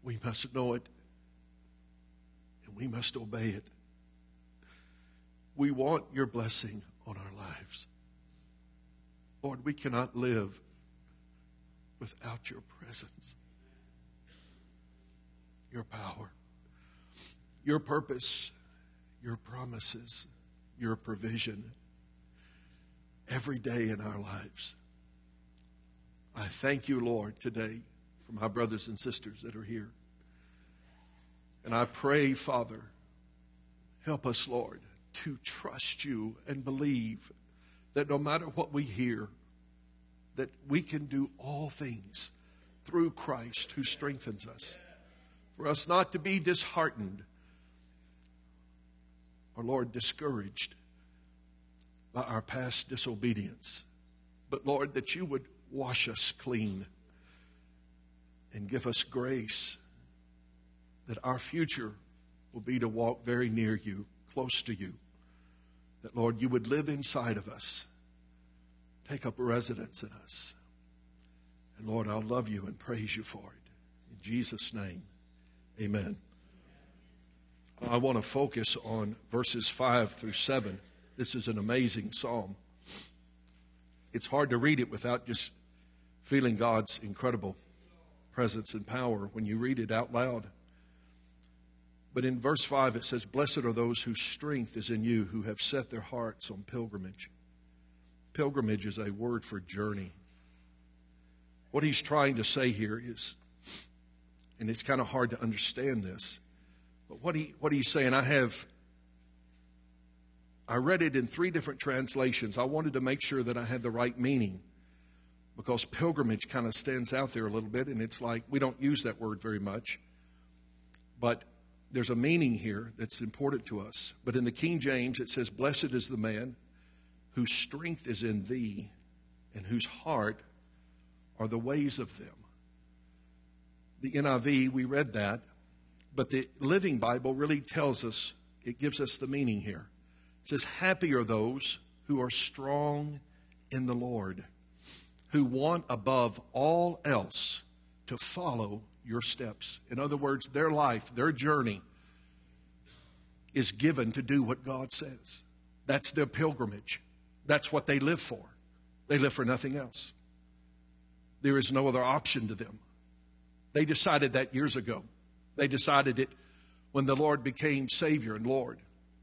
We must know it, and we must obey it. We want your blessing on our lives. Lord, we cannot live without your presence, your power, your purpose, your promises, your provision every day in our lives. I thank you, Lord, today for my brothers and sisters that are here. And I pray, Father, help us, Lord, to trust you and believe that no matter what we hear, that we can do all things through Christ who strengthens us. For us not to be disheartened or, Lord, discouraged by our past disobedience. But, Lord, that you would wash us clean and give us grace that our future will be to walk very near you, close to you. That, Lord, you would live inside of us, take up residence in us. And, Lord, I'll love you and praise you for it. In Jesus' name, amen. I want to focus on verses 5 through 7. This is an amazing psalm. It's hard to read it without just feeling God's incredible presence and power when you read it out loud. But in verse 5 it says, "Blessed are those whose strength is in you, who have set their hearts on pilgrimage." Pilgrimage is a word for journey. What he's trying to say here is, and it's kind of hard to understand this, but what he's saying, I read it in 3 different translations. I wanted to make sure that I had the right meaning, because pilgrimage kind of stands out there a little bit, and it's like we don't use that word very much. But there's a meaning here that's important to us. But in the King James, it says, "Blessed is the man whose strength is in thee, and whose heart are the ways of them." The NIV, we read that, but the Living Bible really tells us, it gives us the meaning here. It says, "Happy are those who are strong in the Lord, who want above all else to follow your steps." In other words, their life, their journey is given to do what God says. That's their pilgrimage. That's what they live for. They live for nothing else. There is no other option to them. They decided that years ago. They decided it when the Lord became Savior and Lord.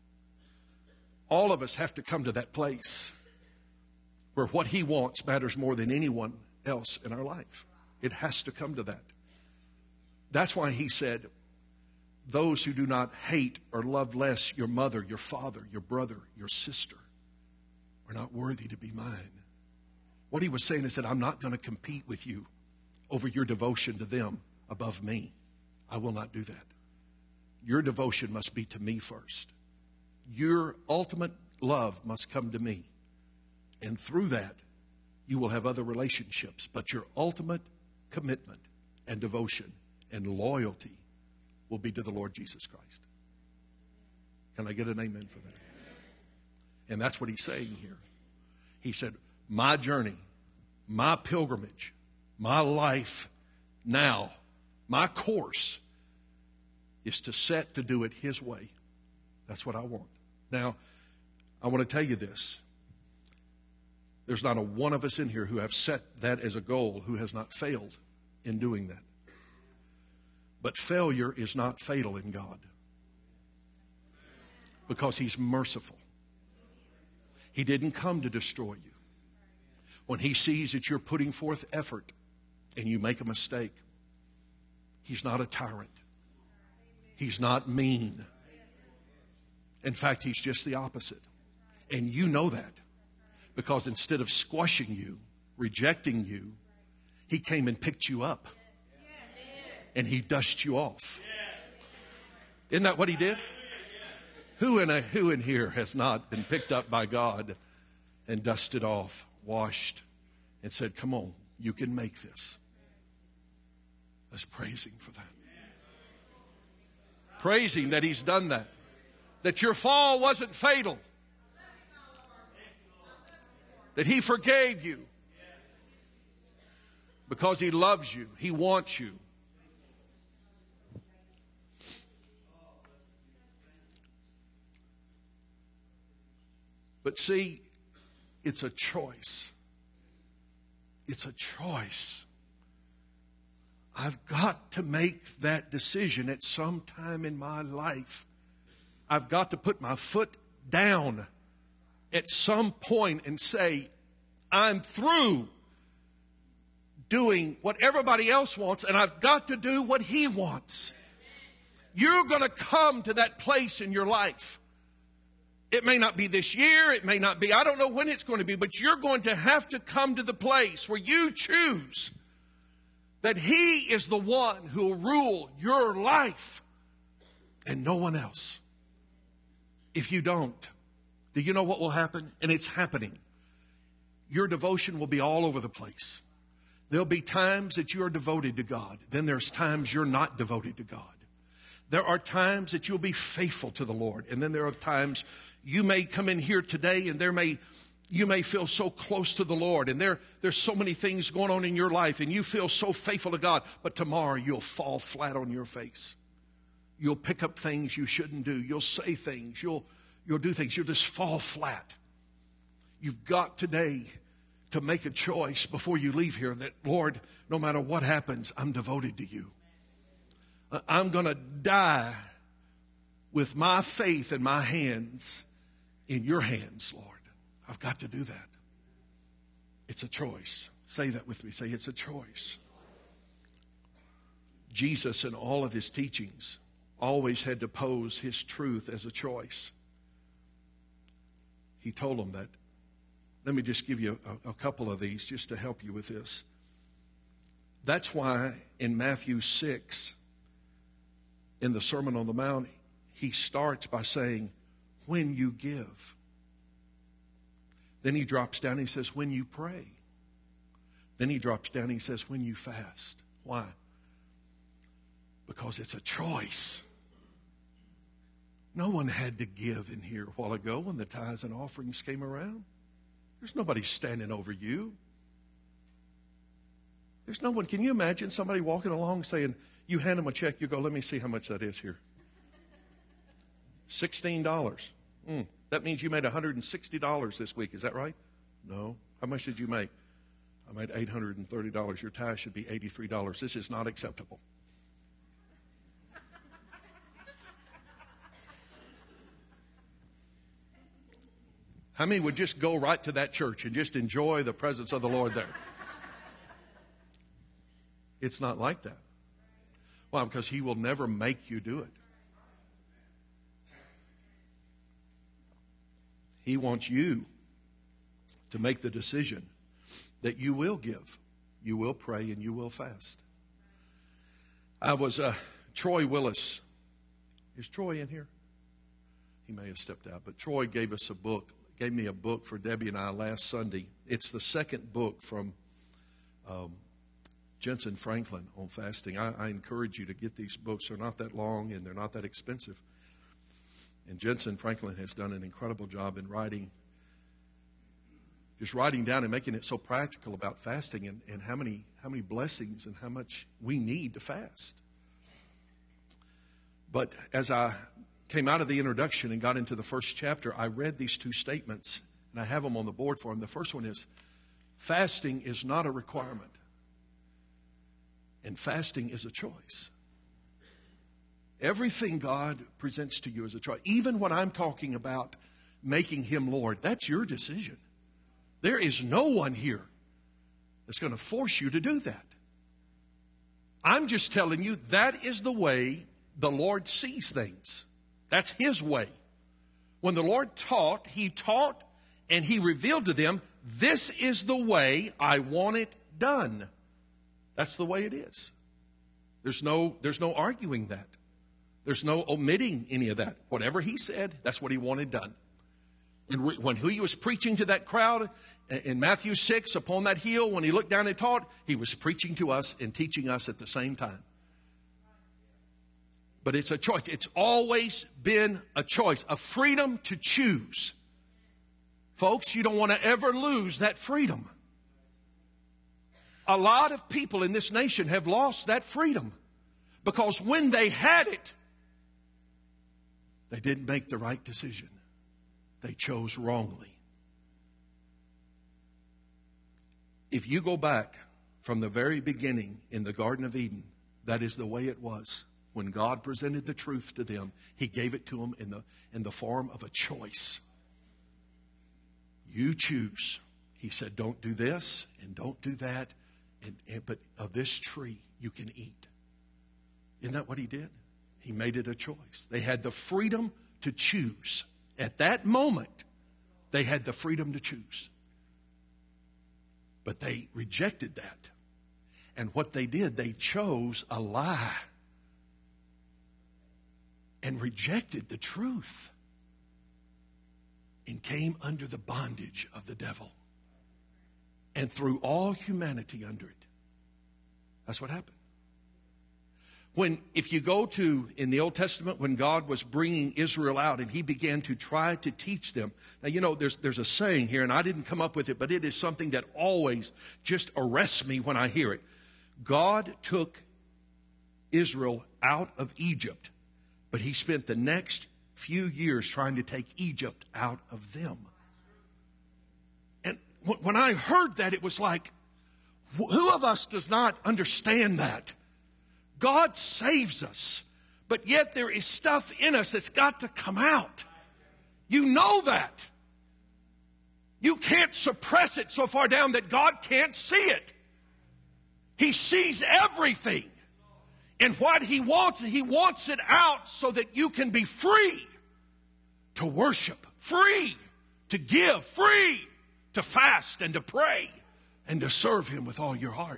All of us have to come to that place where what He wants matters more than anyone else in our life. It has to come to that. That's why He said, "Those who do not hate or love less your mother, your father, your brother, your sister are not worthy to be mine." What He was saying is that I'm not going to compete with you over your devotion to them above me. I will not do that. Your devotion must be to me first. Your ultimate love must come to me. And through that, you will have other relationships. But your ultimate commitment and devotion and loyalty will be to the Lord Jesus Christ. Can I get an amen for that? And that's what He's saying here. He said, my journey, my pilgrimage, my life now, my course is to do it His way. That's what I want. Now, I want to tell you this. There's not a one of us in here who have set that as a goal who has not failed in doing that. But failure is not fatal in God, because He's merciful. He didn't come to destroy you. When He sees that you're putting forth effort and you make a mistake, He's not a tyrant. He's not mean. In fact, He's just the opposite. And you know that, because instead of squashing you, rejecting you, He came and picked you up. And He dusted you off. Isn't that what He did? Who in here has not been picked up by God and dusted off, washed, and said, "Come on, you can make this"? Let's praise Him for that. Praise Him that He's done that. That your fall wasn't fatal. That He forgave you. Because He loves you. He wants you. But see, it's a choice. It's a choice. I've got to make that decision at some time in my life. I've got to put my foot down at some point and say, I'm through doing what everybody else wants, and I've got to do what He wants. You're going to come to that place in your life. It may not be this year. It may not be, I don't know when it's going to be, but you're going to have to come to the place where you choose that He is the one who will rule your life and no one else. If you don't, do you know what will happen? And it's happening. Your devotion will be all over the place. There'll be times that you are devoted to God. Then there's times you're not devoted to God. There are times that you'll be faithful to the Lord. And then there are times you may come in here today and you may feel so close to the Lord. And there's so many things going on in your life and you feel so faithful to God. But tomorrow you'll fall flat on your face. You'll pick up things you shouldn't do. You'll say things. You'll do things. You'll just fall flat. You've got today to make a choice before you leave here that, Lord, no matter what happens, I'm devoted to you. I'm going to die with my faith in my hands in your hands, Lord. I've got to do that. It's a choice. Say that with me. Say, it's a choice. Jesus, in all of His teachings, always had to pose His truth as a choice. He told them that. Let me just give you a couple of these just to help you with this. That's why in Matthew 6, in the Sermon on the Mount, He starts by saying, when you give. Then He drops down and He says, when you pray. Then He drops down and He says, when you fast. Why? Because it's a choice. No one had to give in here a while ago when the tithes and offerings came around. There's nobody standing over you. There's no one. Can you imagine somebody walking along saying, you hand them a check, you go, let me see how much that is here. $16. That means you made $160 this week. Is that right? No. How much did you make? I made $830. Your tithe should be $83. This is not acceptable. How many would just go right to that church and just enjoy the presence of the Lord there? It's not like that. Why? Because He will never make you do it. He wants you to make the decision that you will give, you will pray, and you will fast. I was Troy Willis. Is Troy in here? He may have stepped out, but Troy gave me a book for Debbie and I last Sunday. It's the second book from Jensen Franklin on fasting. I encourage you to get these books. They're not that long and they're not that expensive. And Jensen Franklin has done an incredible job in writing down and making it so practical about fasting and how many blessings and how much we need to fast. But as I came out of the introduction and got into the first chapter, I read these two statements, and I have them on the board for them. The first one is, fasting is not a requirement, and fasting is a choice. Everything God presents to you is a choice. Even when I'm talking about making Him Lord, that's your decision. There is no one here that's going to force you to do that. I'm just telling you that is the way the Lord sees things. That's His way. When the Lord taught, He taught and He revealed to them, this is the way I want it done. That's the way it is. There's no arguing that. There's no omitting any of that. Whatever He said, that's what He wanted done. And when He was preaching to that crowd in Matthew 6 upon that hill, when He looked down and taught, He was preaching to us and teaching us at the same time. But it's a choice. It's always been a choice, a freedom to choose. Folks, you don't want to ever lose that freedom. A lot of people in this nation have lost that freedom because when they had it, they didn't make the right decision. They chose wrongly. If you go back from the very beginning in the Garden of Eden, that is the way it was. When God presented the truth to them, He gave it to them in the form of a choice. You choose. He said, don't do this and don't do that, but of this tree you can eat. Isn't that what He did? He made it a choice. They had the freedom to choose. At that moment, they had the freedom to choose. But they rejected that. And what they did, they chose a lie and rejected the truth and came under the bondage of the devil and threw all humanity under it. That's what happened. If you go to, in the Old Testament, when God was bringing Israel out and He began to try to teach them. Now, you know, there's a saying here, and I didn't come up with it, but it is something that always just arrests me when I hear it. God took Israel out of Egypt, but He spent the next few years trying to take Egypt out of them. And when I heard that, it was like, who of us does not understand that? God saves us, but yet there is stuff in us that's got to come out. You know that. You can't suppress it so far down that God can't see it. He sees everything. And what He wants it out so that you can be free to worship, free to give, free to fast and to pray and to serve Him with all your heart.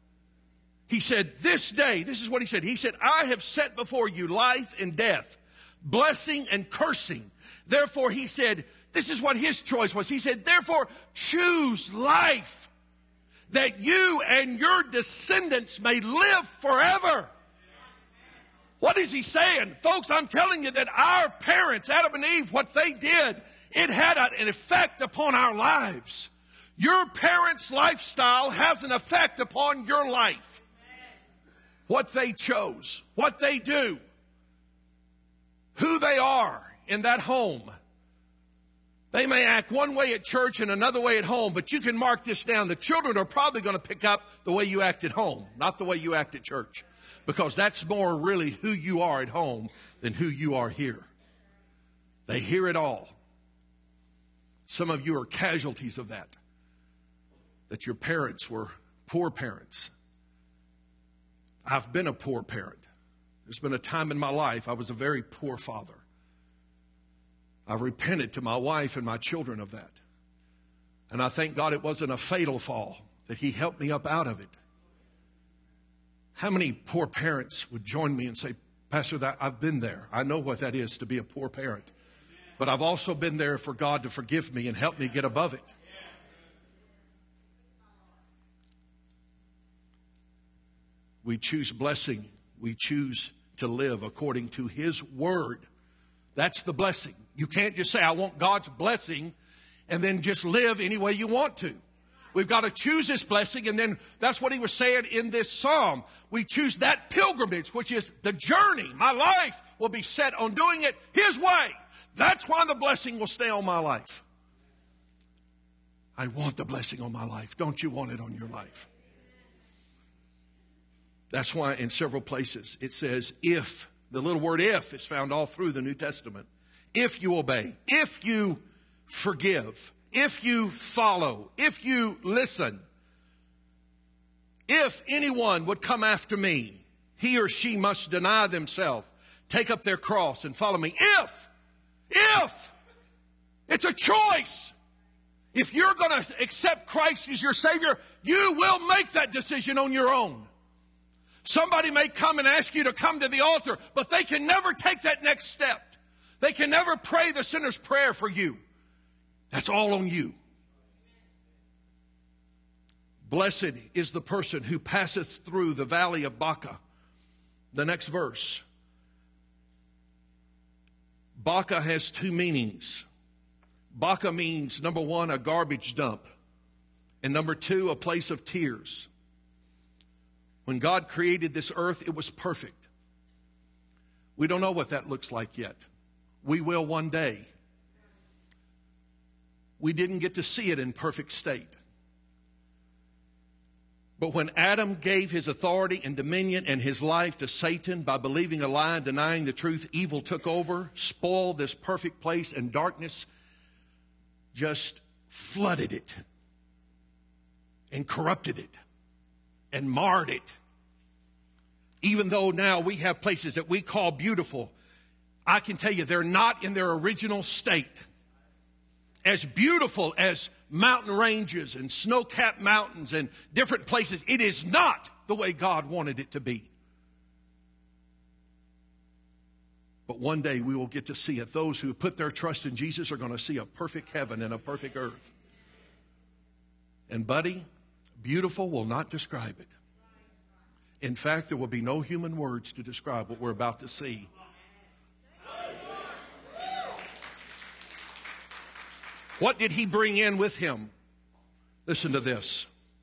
He said, this day, this is what He said. He said, I have set before you life and death, blessing and cursing. Therefore, He said, this is what His choice was. He said, therefore, choose life, that you and your descendants may live forever. What is He saying? Folks, I'm telling you that our parents, Adam and Eve, what they did, it had an effect upon our lives. Your parents' lifestyle has an effect upon your life. What they chose, what they do, who they are in that home. They may act one way at church and another way at home, but you can mark this down. The children are probably going to pick up the way you act at home, not the way you act at church. Because that's more really who you are at home than who you are here. They hear it all. Some of you are casualties of that. That your parents were poor parents. I've been a poor parent. There's been a time in my life I was a very poor father. I repented to my wife and my children of that. And I thank God it wasn't a fatal fall, that He helped me up out of it. How many poor parents would join me and say, Pastor, I've been there. I know what that is to be a poor parent. But I've also been there for God to forgive me and help me get above it. We choose blessing. We choose to live according to His word. That's the blessing. You can't just say, I want God's blessing, and then just live any way you want to. We've got to choose His blessing, and then that's what He was saying in this psalm. We choose that pilgrimage, which is the journey. My life will be set on doing it His way. That's why the blessing will stay on my life. I want the blessing on my life. Don't you want it on your life? That's why in several places it says if. The little word if is found all through the New Testament. If you obey, if you forgive, if you follow, if you listen, if anyone would come after me, he or she must deny themselves, take up their cross and follow me. If, it's a choice. If you're going to accept Christ as your Savior, you will make that decision on your own. Somebody may come and ask you to come to the altar, but they can never take that next step. They can never pray the sinner's prayer for you. That's all on you. Blessed is the person who passeth through the valley of Baca. The next verse. Baca has two meanings. Baca means, number one, a garbage dump. And number two, a place of tears. When God created this earth, it was perfect. We don't know what that looks like yet. We will one day. We didn't get to see it in perfect state. But when Adam gave his authority and dominion and his life to Satan by believing a lie and denying the truth, evil took over, spoiled this perfect place, and darkness just flooded it and corrupted it and marred it. Even though now we have places that we call beautiful, I can tell you they're not in their original state. As beautiful as mountain ranges and snow-capped mountains and different places, it is not the way God wanted it to be. But one day we will get to see it. Those who put their trust in Jesus are going to see a perfect heaven and a perfect earth. And buddy, beautiful will not describe it. In fact, there will be no human words to describe what we're about to see. What did he bring in with him? Listen to this.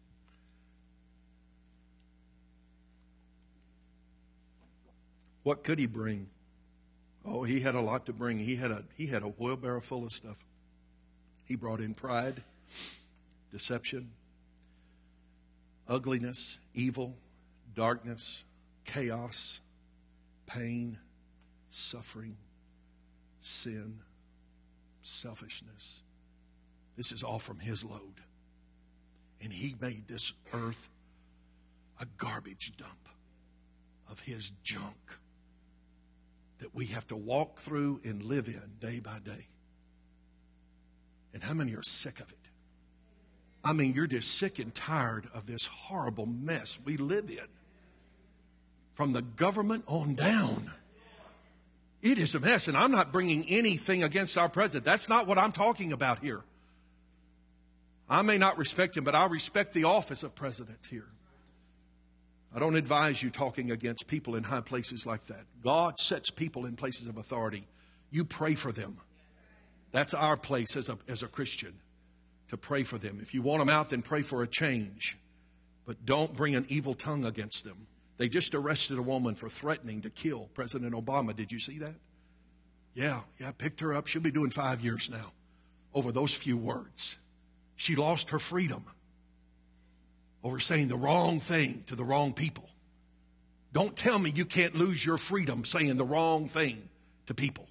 What could he bring? Oh, he had a lot to bring. He had a wheelbarrow full of stuff. He brought in pride, deception, ugliness, evil, darkness, chaos, pain, suffering, sin, selfishness. This is all from his load. And he made this earth a garbage dump of his junk that we have to walk through and live in day by day. And how many are sick of it? I mean, you're just sick and tired of this horrible mess we live in. From the government on down. It is a mess. And I'm not bringing anything against our president. That's not what I'm talking about here. I may not respect him, but I respect the office of president here. I don't advise you talking against people in high places like that. God sets people in places of authority. You pray for them. That's our place as a Christian, to pray for them. If you want them out, then pray for a change. But don't bring an evil tongue against them. They just arrested a woman for threatening to kill President Obama. Did you see that? Yeah, picked her up. She'll be doing 5 years now over those few words. She lost her freedom over saying the wrong thing to the wrong people. Don't tell me you can't lose your freedom saying the wrong thing to people.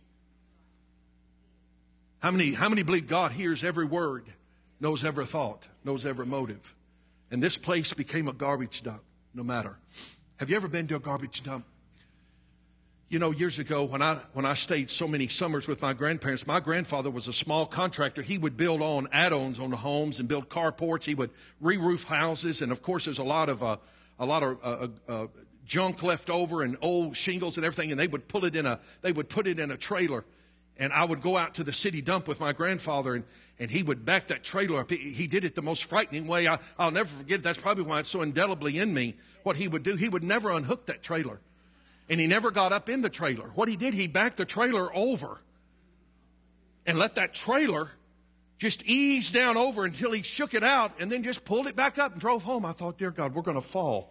How many believe God hears every word, knows every thought, knows every motive? And this place became a garbage dump, no matter. Have you ever been to a garbage dump? You know, years ago when I stayed so many summers with my grandparents, my grandfather was a small contractor. He would build on add-ons on the homes and build carports. He would re-roof houses, and of course, there's a lot of junk left over and old shingles and everything. And they would put it in a trailer, and I would go out to the city dump with my grandfather, and he would back that trailer up. He did it the most frightening way. I'll never forget it. That's probably why it's so indelibly in me. What he would do, he would never unhook that trailer. And he never got up in the trailer. What he did, he backed the trailer over and let that trailer just ease down over until he shook it out and then just pulled it back up and drove home. I thought, dear God, we're going to fall.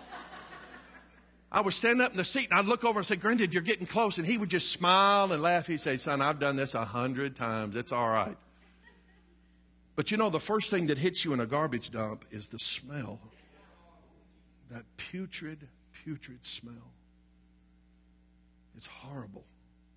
I was standing up in the seat and I'd look over and say, Granddad, you're getting close. And he would just smile and laugh. He'd say, son, I've done this 100 times. It's all right. But you know, the first thing that hits you in a garbage dump is the smell. That putrid smell. It's horrible.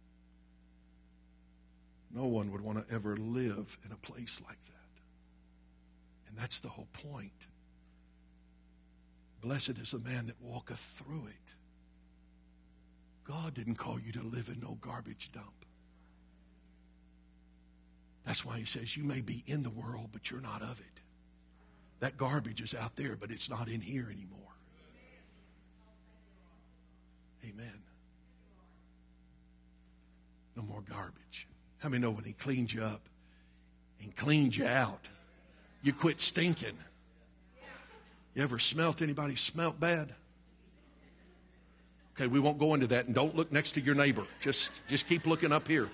No one would want to ever live in a place like that. And that's the whole point. Blessed is the man that walketh through it. God didn't call you to live in no garbage dump. That's why he says you may be in the world, but you're not of it. That garbage is out there, but it's not in here anymore. Amen. No more garbage. How many know when he cleans you up and cleans you out, you quit stinking? You ever smelt anybody smelt bad? Okay, we won't go into that, and don't look next to your neighbor. Just keep looking up here.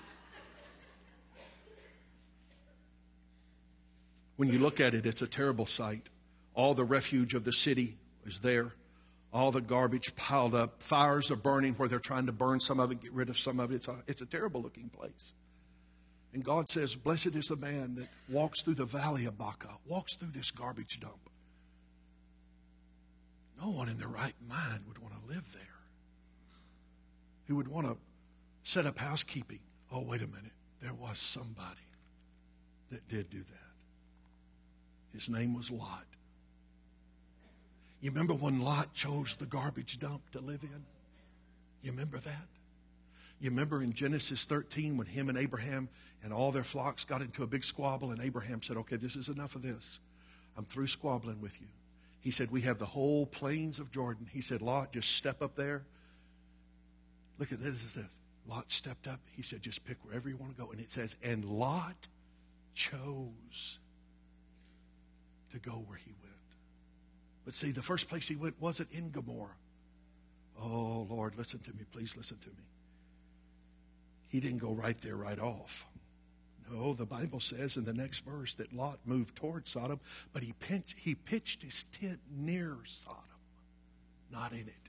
When you look at it, it's a terrible sight. All the refuge of the city is there. All the garbage piled up. Fires are burning where they're trying to burn some of it, get rid of some of it. It's a terrible looking place. And God says, blessed is the man that walks through the valley of Baca, walks through this garbage dump. one in their right mind would want to live there. Who would want to set up housekeeping. Oh, wait a minute. There was somebody that did do that. His name was Lot. You remember when Lot chose the garbage dump to live in? You remember that? You remember in Genesis 13 when him and Abraham and all their flocks got into a big squabble, and Abraham said, okay, this is enough of this. I'm through squabbling with you. He said, we have the whole plains of Jordan. He said, Lot, just step up there. Look at this. Lot stepped up. He said, just pick wherever you want to go. And it says, and Lot chose to go where he went. But see, the first place he went wasn't in Gomorrah. Oh, Lord, listen to me. Please listen to me. He didn't go right there right off. No, the Bible says in the next verse that Lot moved toward Sodom, but he pitched his tent near Sodom, not in it.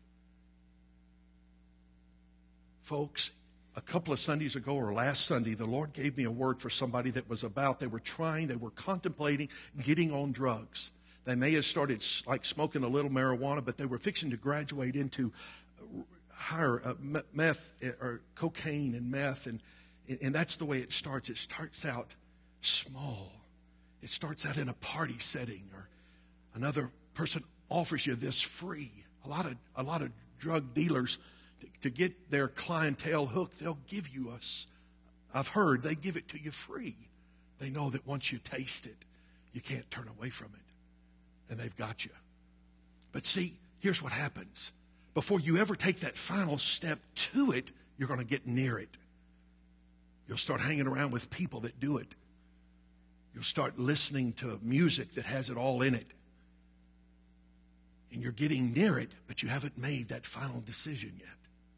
Folks, a couple of Sundays ago or last Sunday, the Lord gave me a word for somebody that was they were contemplating getting on drugs. They may have started like smoking a little marijuana, but they were fixing to graduate into higher meth or cocaine and meth. And that's the way it starts. It starts out small. It starts out in a party setting, or another person offers you this free. A lot of drug dealers, to get their clientele hooked, they'll give you I've heard they give it to you free. They know that once you taste it, you can't turn away from it. And they've got you. But see, here's what happens. Before you ever take that final step to it, you're going to get near it. You'll start hanging around with people that do it. You'll start listening to music that has it all in it. And you're getting near it, but you haven't made that final decision yet.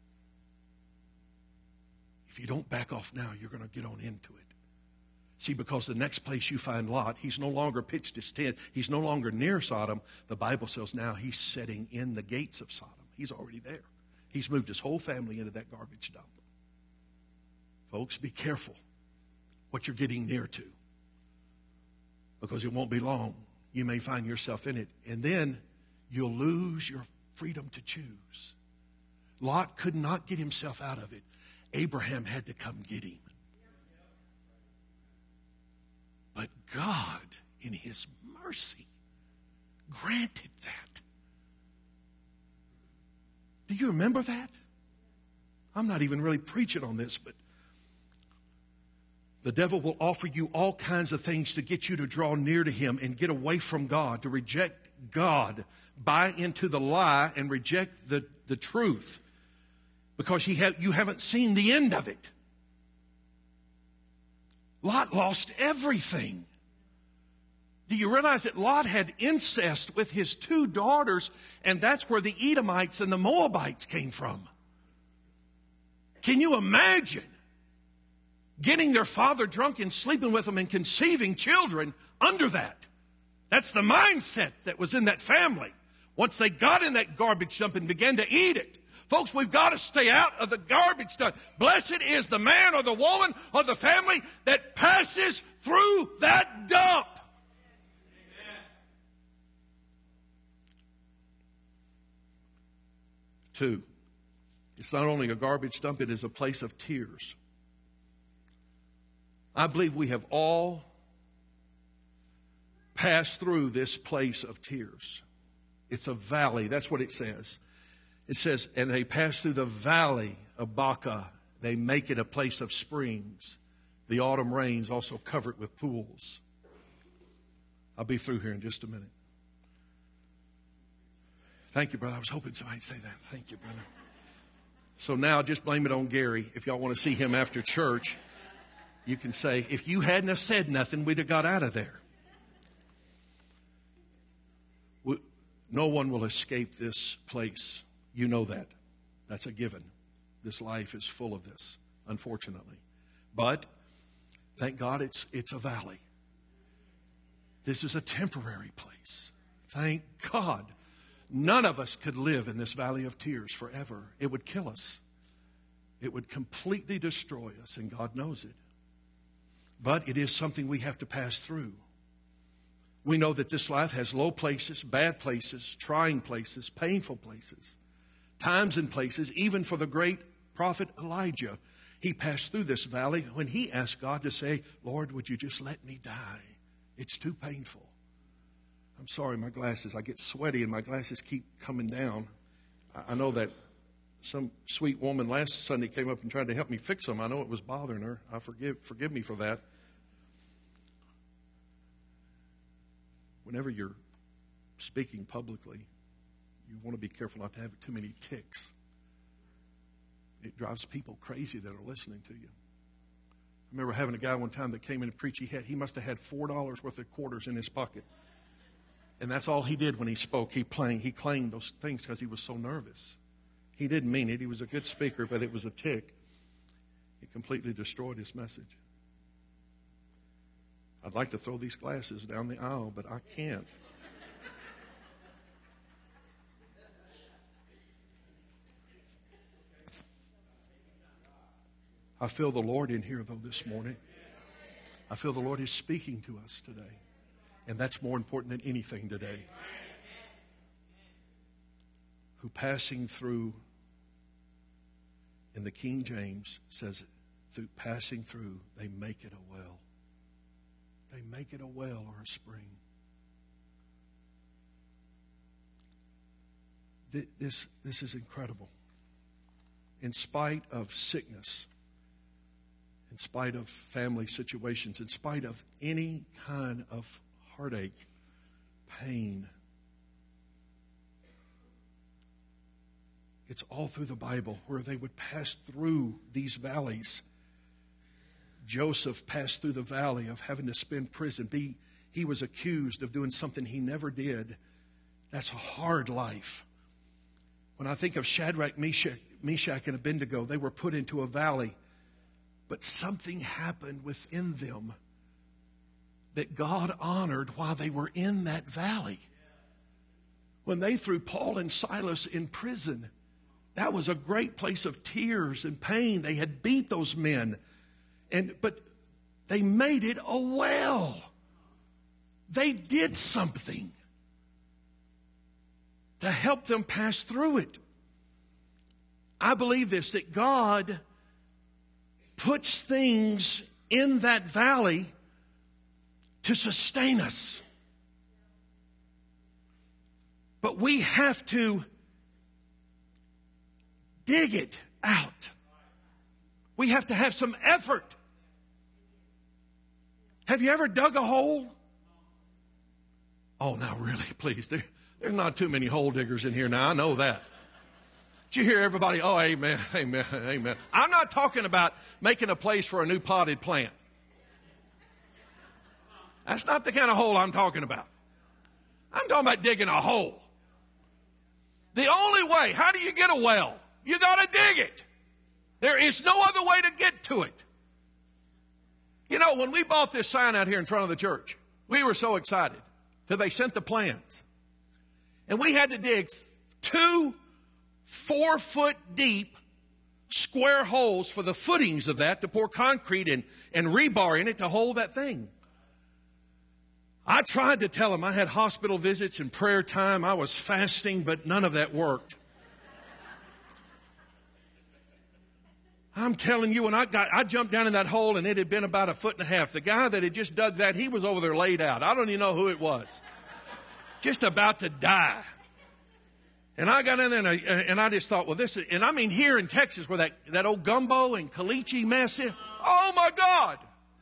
If you don't back off now, you're going to get on into it. See, because the next place you find Lot, he's no longer pitched his tent. He's no longer near Sodom. The Bible says now he's sitting in the gates of Sodom. He's already there. He's moved his whole family into that garbage dump. Folks, be careful what you're getting near to, because it won't be long. You may find yourself in it, and then you'll lose your freedom to choose. Lot could not get himself out of it. Abraham had to come get him. But God, in his mercy, granted that. Do you remember that? I'm not even really preaching on this, but the devil will offer you all kinds of things to get you to draw near to him and get away from God, to reject God, buy into the lie and reject the truth, because you haven't seen the end of it. Lot lost everything. Do you realize that Lot had incest with his two daughters, and that's where the Edomites and the Moabites came from? Can you imagine getting their father drunk and sleeping with them and conceiving children under that? That's the mindset that was in that family. Once they got in that garbage dump and began to eat it. Folks, we've got to stay out of the garbage dump. Blessed is the man or the woman or the family that passes through that dump. Amen. 2, it's not only a garbage dump, it is a place of tears. I believe we have all passed through this place of tears. It's a valley. That's what it says. It says, and they pass through the valley of Baca. They make it a place of springs. The autumn rains also cover it with pools. I'll be through here in just a minute. Thank you, brother. I was hoping somebody'd say that. Thank you, brother. So now just blame it on Gary. If y'all want to see him after church, you can say, if you hadn't have said nothing, we'd have got out of there. No one will escape this place. You know that. That's a given. This life is full of this, unfortunately. But thank God it's a valley. This is a temporary place. Thank God. None of us could live in this valley of tears forever. It would kill us. It would completely destroy us, and God knows it. But it is something we have to pass through. We know that this life has low places, bad places, trying places, painful places, times and places. Even for the great prophet Elijah, he passed through this valley when he asked God to say, Lord, would you just let me die? It's too painful. I'm sorry, my glasses, I get sweaty and my glasses keep coming down. I know that some sweet woman last Sunday came up and tried to help me fix them. I know it was bothering her. Forgive me for that. Whenever you're speaking publicly, you want to be careful not to have too many tics. It drives people crazy that are listening to you. I remember having a guy one time that came in and preached. He must have had $4 worth of quarters in his pocket. And that's all he did when he spoke. He claimed those things because he was so nervous. He didn't mean it. He was a good speaker, but it was a tic. It completely destroyed his message. I'd like to throw these glasses down the aisle, but I can't. I feel the Lord in here, though, this morning. I feel the Lord is speaking to us today. And that's more important than anything today. Who passing through, in the King James says, through passing through, they make it a well. They make it a well or a spring. This is incredible. In spite of sickness, in spite of family situations, in spite of any kind of heartache, pain, it's all through the Bible where they would pass through these valleys. Joseph passed through the valley of having to spend prison. He was accused of doing something he never did. That's a hard life. When I think of Shadrach, Meshach, and Abednego, they were put into a valley. But something happened within them that God honored while they were in that valley. When they threw Paul and Silas in prison, that was a great place of tears and pain. They had beat those men. But they made it a well. They did something to help them pass through it. I believe this, that God puts things in that valley to sustain us. But we have to dig it out. We have to have some effort. Have you ever dug a hole? Oh, now really, please. There's not too many hole diggers in here now. I know that. Did you hear everybody? Oh, amen, amen, amen. I'm not talking about making a place for a new potted plant. That's not the kind of hole I'm talking about. I'm talking about digging a hole. The only way, how do you get a well? You got to dig it. There is no other way to get to it. You know, when we bought this sign out here in front of the church, we were so excited till they sent the plans. And we had to dig 2 4-foot deep square holes for the footings of that to pour concrete and rebar in it to hold that thing. I tried to tell them I had hospital visits and prayer time. I was fasting, but none of that worked. I'm telling you, when I jumped down in that hole and it had been about 1.5 feet. The guy that had just dug that, he was over there laid out. I don't even know who it was. Just about to die. And I got in there and I just thought, well, this is, and I mean here in Texas where that old gumbo and caliche mess is, oh my God.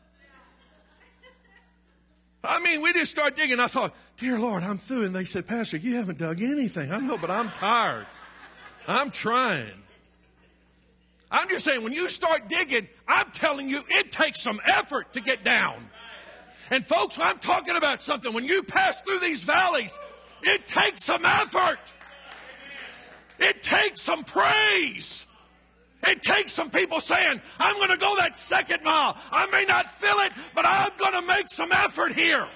I mean, we just started digging. I thought, dear Lord, I'm through. And they said, Pastor, you haven't dug anything. I know, but I'm tired. I'm trying. I'm just saying, when you start digging, I'm telling you, it takes some effort to get down. And folks, I'm talking about something. When you pass through these valleys, it takes some effort. It takes some praise. It takes some people saying, I'm going to go that 2nd mile. I may not feel it, but I'm going to make some effort here.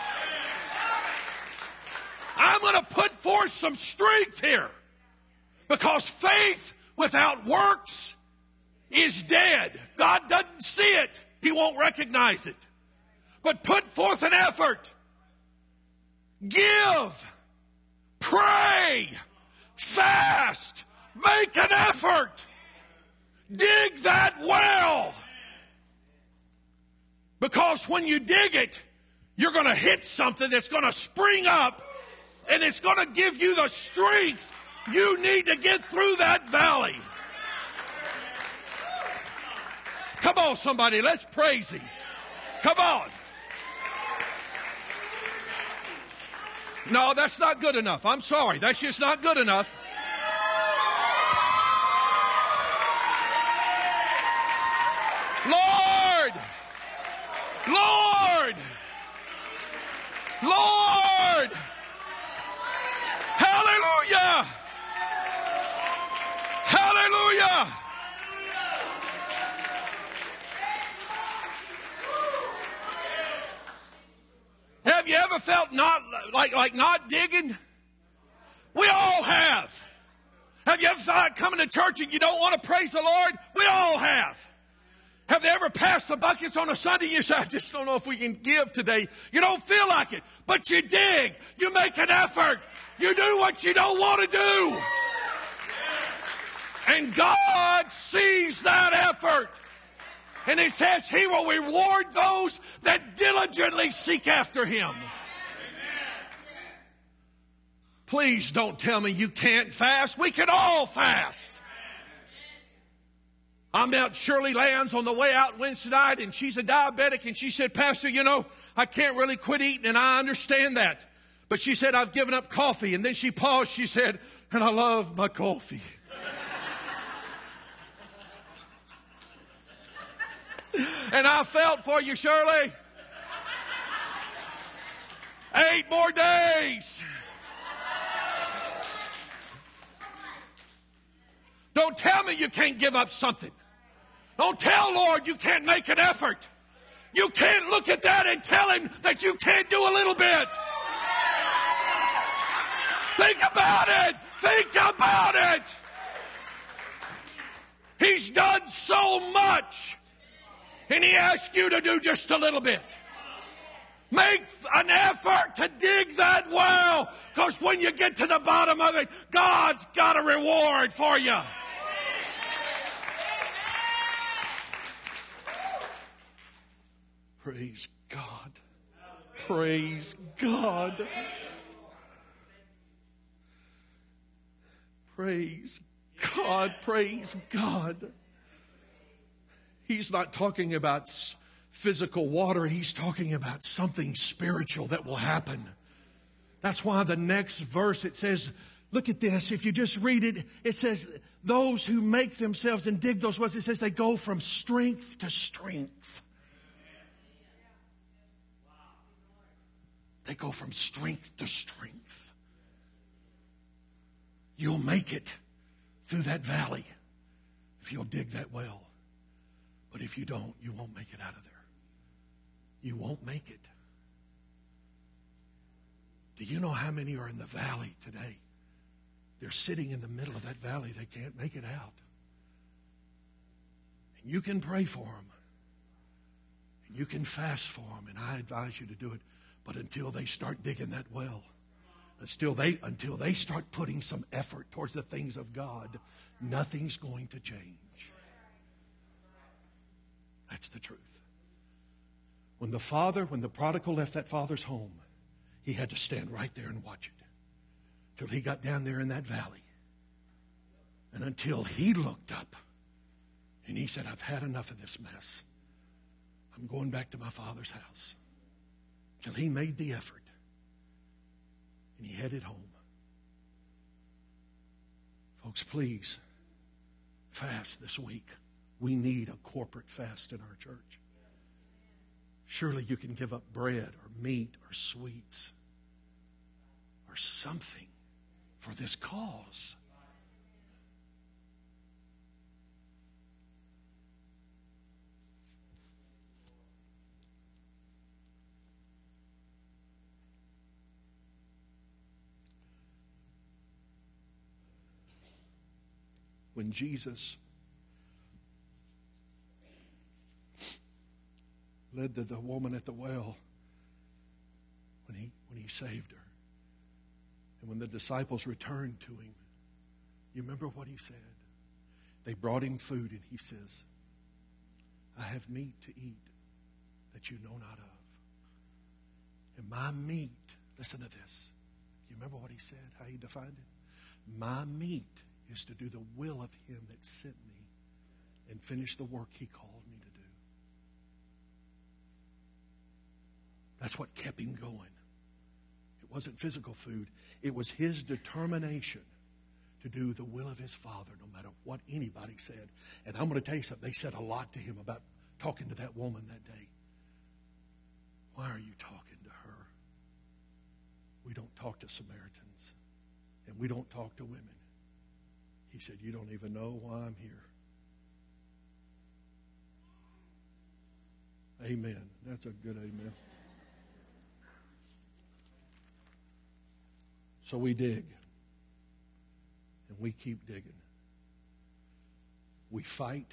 I'm going to put forth some strength here. Because faith without works is dead. God doesn't see it. He won't recognize it. But put forth an effort. Give. Pray. Fast. Make an effort. Dig that well. Because when you dig it, you're going to hit something that's going to spring up, and it's going to give you the strength you need to get through that valley. Come on, somebody, let's praise Him. Come on. No, that's not good enough. I'm sorry. That's just not good enough. Lord! Lord! Lord! Hallelujah! Hallelujah! Have you ever felt not like not digging? We all have. Have you ever felt like coming to church and you don't want to praise the Lord? We all have. Have they ever passed the buckets on a Sunday? You say, I just don't know if we can give today. You don't feel like it, but you dig. You make an effort. You do what you don't want to do. And God sees that effort. And He says He will reward those that diligently seek after Him. Please don't tell me you can't fast. We can all fast. I met Shirley Lands on the way out Wednesday night, and she's a diabetic, and she said, Pastor, you know, I can't really quit eating, and I understand that. But she said, I've given up coffee. And then she paused, she said, and I love my coffee. And I felt for you, Shirley. 8 more days. Don't tell me you can't give up something. Don't tell Lord you can't make an effort. You can't look at that and tell Him that you can't do a little bit. Think about it. Think about it. He's done so much, and He asks you to do just a little bit. Make an effort to dig that well, because when you get to the bottom of it, God's got a reward for you. Praise God. Praise God. Praise God. Praise God. He's not talking about physical water. He's talking about something spiritual that will happen. That's why the next verse, it says, look at this. If you just read it, it says, those who make themselves and dig those wells, it says they go from strength to strength. They go from strength to strength. You'll make it through that valley if you'll dig that well. But if you don't, you won't make it out of there. You won't make it. Do you know how many are in the valley today? They're sitting in the middle of that valley. They can't make it out. And you can pray for them. And you can fast for them. And I advise you to do it. But until they start digging that well, until they start putting some effort towards the things of God, nothing's going to change. That's the truth. When the prodigal left that father's home, he had to stand right there and watch it till he got down there in that valley. And until he looked up and he said, I've had enough of this mess. I'm going back to my father's house. Till he made the effort and he headed home. Folks, please fast this week. We need a corporate fast in our church. Surely you can give up bread or meat or sweets or something for this cause. When Jesus led the woman at the well, when when he saved her. And when the disciples returned to him, you remember what he said? They brought him food, and he says, I have meat to eat that you know not of. And my meat, listen to this. You remember what he said, how he defined it? My meat is to do the will of him that sent me and finish the work he called me to do. That's what kept him going. It wasn't physical food. It was his determination to do the will of his Father no matter what anybody said. And I'm going to tell you something. They said a lot to him about talking to that woman that day. Why are you talking to her? We don't talk to Samaritans. And we don't talk to women. He said, you don't even know why I'm here. Amen. That's a good amen. So we dig. And we keep digging. We fight.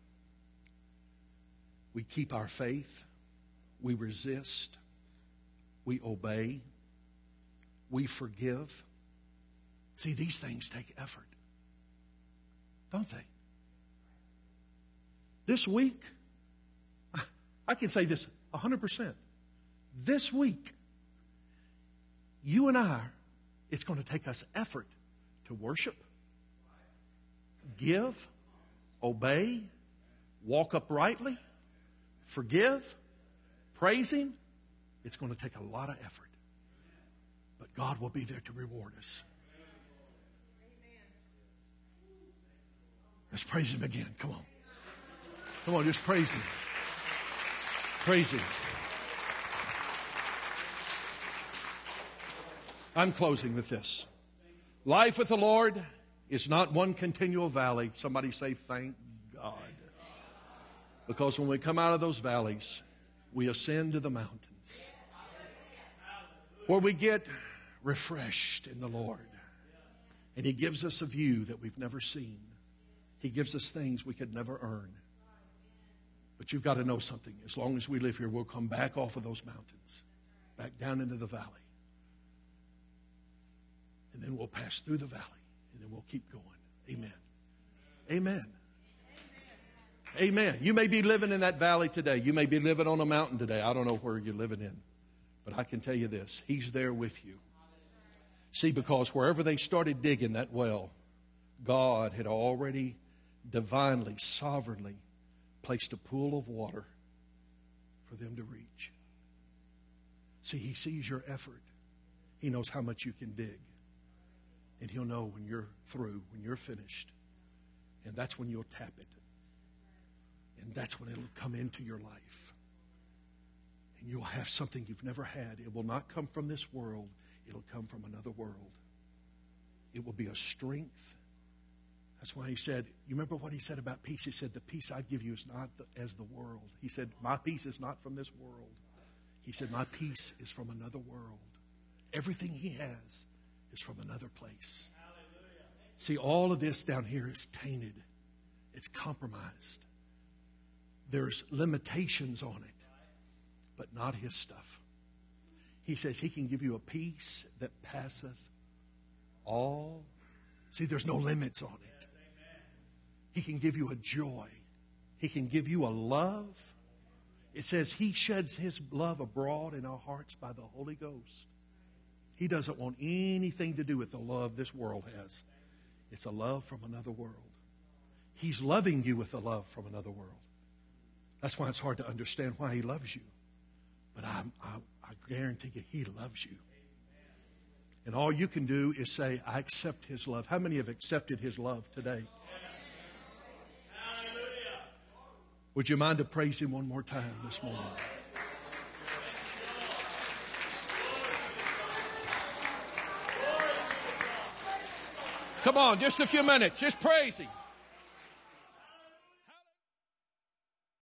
We keep our faith. We resist. We obey. We forgive. See, these things take effort, don't they? This week, I can say this 100%. This week, you and I, it's going to take us effort to worship, give, obey, walk uprightly, forgive, praise Him. It's going to take a lot of effort. But God will be there to reward us. Let's praise Him again. Come on. Come on, just praise Him. Praise Him. I'm closing with this. Life with the Lord is not one continual valley. Somebody say, thank God. Because when we come out of those valleys, we ascend to the mountains, where we get refreshed in the Lord. And He gives us a view that we've never seen. He gives us things we could never earn. But you've got to know something. As long as we live here, we'll come back off of those mountains, back down into the valley. And then we'll pass through the valley, and then we'll keep going. Amen. Amen. Amen. You may be living in that valley today. You may be living on a mountain today. I don't know where you're living in. But I can tell you this. He's there with you. See, because wherever they started digging that well, God had already divinely, sovereignly placed a pool of water for them to reach. See, He sees your effort. He knows how much you can dig. And He'll know when you're through, when you're finished. And that's when you'll tap it. And that's when it'll come into your life. And you'll have something you've never had. It will not come from this world. It'll come from another world. It will be a strength. That's why He said, you remember what He said about peace? He said, the peace I give you is not as the world. He said, my peace is not from this world. He said, my peace is from another world. Everything He has is from another place. Hallelujah. See, all of this down here is tainted. It's compromised. There's limitations on it, but not His stuff. He says He can give you a peace that passeth all. See, there's no limits on it. He can give you a joy. He can give you a love. It says He sheds His love abroad in our hearts by the Holy Ghost. He doesn't want anything to do with the love this world has. It's a love from another world. He's loving you with the love from another world. That's why it's hard to understand why He loves you. But I guarantee you, He loves you. And all you can do is say, I accept His love. How many have accepted His love today? Would you mind to praise Him one more time this morning? Come on, just a few minutes. Just praise Him.